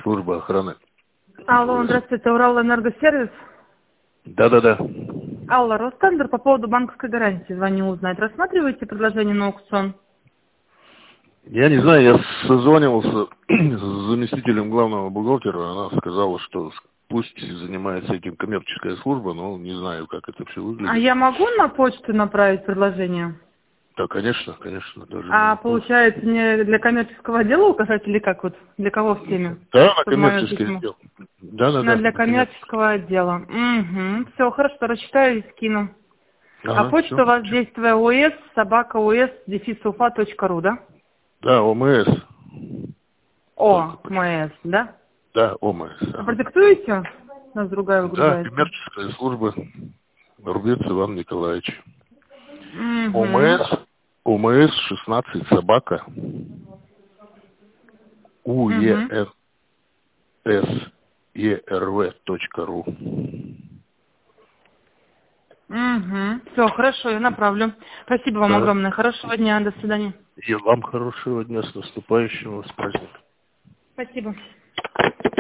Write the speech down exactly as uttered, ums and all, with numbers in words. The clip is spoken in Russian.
служба охраны. Алло, здравствуйте, Уралэнергосервис. Да-да-да. Алла, Ростендер, по поводу банковской гарантии звоню узнать. Рассматриваете предложение на аукцион? Я не знаю, я созванивался с заместителем главного бухгалтера, она сказала, что пусть занимается этим коммерческая служба, но не знаю, как это все выглядит. А я могу на почту направить предложение? Да, конечно, конечно. Даже А получается, не для коммерческого отдела указать или как вот? Для кого в теме? Да, на Чтобы мое коммерческий письмо. отдел. Да, да, На да. для коммерческого отдела. Угу. Все, хорошо, рассчитаю и скину. Ага, А почта всё. у вас действие ОС, собака ОС, дефис уфа точка ру, да? Да, ОМС. О, МС, да? Да, ОМС. А Ага. продиктуете? У нас другая Да, выгружается. коммерческая служба. Рубец Иван Николаевич. Угу. ОМС, ОМС шестнадцать собака. Угу. уесерв точка ру. Угу. Все, хорошо, я направлю. Спасибо вам Да. огромное. Хорошего дня. До свидания. И вам хорошего дня, с наступающим вас праздником. Спасибо.